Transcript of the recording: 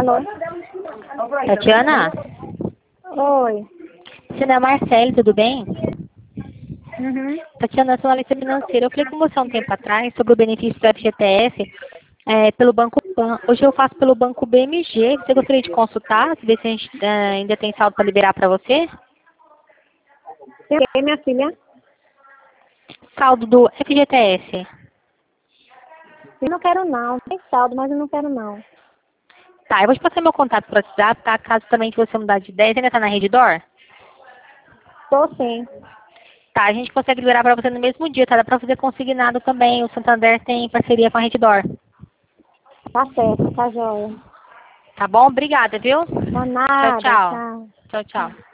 Alô? Tatiana, Oi. você não é Marcele, tudo bem? Uhum. Tatiana, eu sou analista financeira. Eu falei com você há um tempo atrás sobre o benefício do FGTS pelo Banco Pan. Hoje eu faço pelo Banco BMG. Você gostaria de consultar, ver se a gente ainda tem saldo para liberar para você? E aí, minha filha? Saldo do FGTS. Eu não quero não. Tem saldo, mas eu não quero não. Tá, eu vou te passar meu contato por WhatsApp, tá? Caso também que você mudar de ideia, você ainda tá na Redditor? Tô sim. Tá, a gente consegue liberar para você no mesmo dia, tá? Dá para fazer consignado também. O Santander tem parceria com a Redditor. Tá certo, tá joia. Tá bom? Obrigada, viu? Tá Tchau, nada, tchau. tchau. Tchau, tchau.